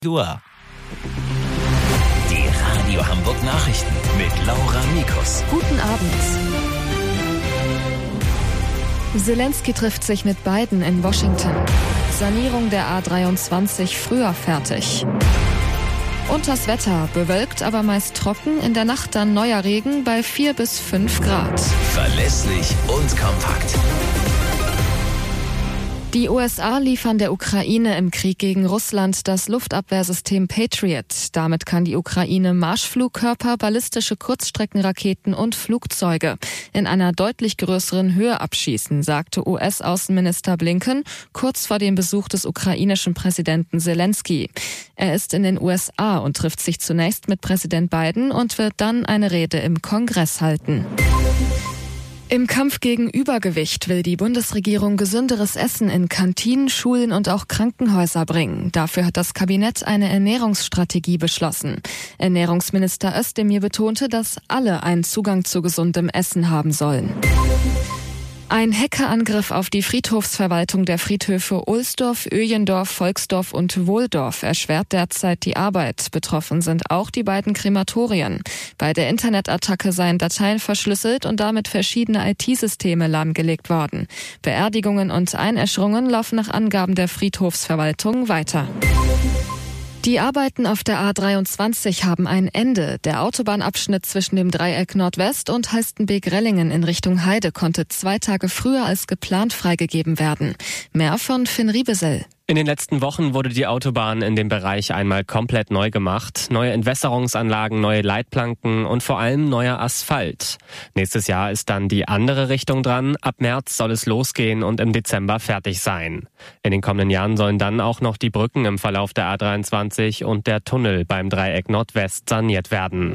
Dua. Die Radio Hamburg Nachrichten mit Laura Mikus. Guten Abend. Zelensky trifft sich mit Biden in Washington. Sanierung der A23 früher fertig. Und das Wetter, bewölkt, aber meist trocken, in der Nacht dann neuer Regen bei 4 bis 5 Grad. Verlässlich und kompakt. Die USA liefern der Ukraine im Krieg gegen Russland das Luftabwehrsystem Patriot. Damit kann die Ukraine Marschflugkörper, ballistische Kurzstreckenraketen und Flugzeuge in einer deutlich größeren Höhe abschießen, sagte US-Außenminister Blinken kurz vor dem Besuch des ukrainischen Präsidenten Zelensky. Er ist in den USA und trifft sich zunächst mit Präsident Biden und wird dann eine Rede im Kongress halten. Im Kampf gegen Übergewicht will die Bundesregierung gesünderes Essen in Kantinen, Schulen und auch Krankenhäuser bringen. Dafür hat das Kabinett eine Ernährungsstrategie beschlossen. Ernährungsminister Özdemir betonte, dass alle einen Zugang zu gesundem Essen haben sollen. Ein Hackerangriff auf die Friedhofsverwaltung der Friedhöfe Ohlsdorf, Öjendorf, Volksdorf und Wohldorf erschwert derzeit die Arbeit. Betroffen sind auch die beiden Krematorien. Bei der Internetattacke seien Dateien verschlüsselt und damit verschiedene IT-Systeme lahmgelegt worden. Beerdigungen und Einäscherungen laufen nach Angaben der Friedhofsverwaltung weiter. Die Arbeiten auf der A23 haben ein Ende. Der Autobahnabschnitt zwischen dem Dreieck Nordwest und Halstenbek-Rellingen in Richtung Heide konnte 2 Tage früher als geplant freigegeben werden. Mehr von Finn Riebesell. In den letzten Wochen wurde die Autobahn in dem Bereich einmal komplett neu gemacht. Neue Entwässerungsanlagen, neue Leitplanken und vor allem neuer Asphalt. Nächstes Jahr ist dann die andere Richtung dran. Ab März soll es losgehen und im Dezember fertig sein. In den kommenden Jahren sollen dann auch noch die Brücken im Verlauf der A23 und der Tunnel beim Dreieck Nordwest saniert werden.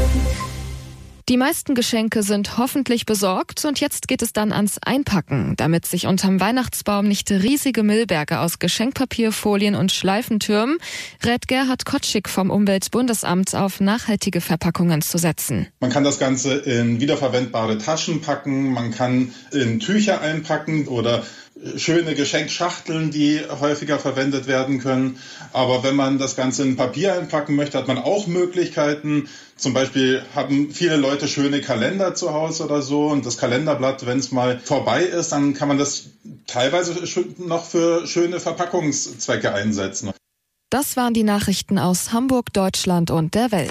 Die meisten Geschenke sind hoffentlich besorgt und jetzt geht es dann ans Einpacken. Damit sich unterm Weihnachtsbaum nicht riesige Müllberge aus Geschenkpapier, Folien und Schleifen türmen, rät Gerhard Kotschig vom Umweltbundesamt auf nachhaltige Verpackungen zu setzen. Man kann das Ganze in wiederverwendbare Taschen packen, man kann in Tücher einpacken oder schöne Geschenkschachteln, die häufiger verwendet werden können. Aber wenn man das Ganze in Papier einpacken möchte, hat man auch Möglichkeiten. Zum Beispiel haben viele Leute schöne Kalender zu Hause oder so. Und das Kalenderblatt, wenn es mal vorbei ist, dann kann man das teilweise noch für schöne Verpackungszwecke einsetzen. Das waren die Nachrichten aus Hamburg, Deutschland und der Welt.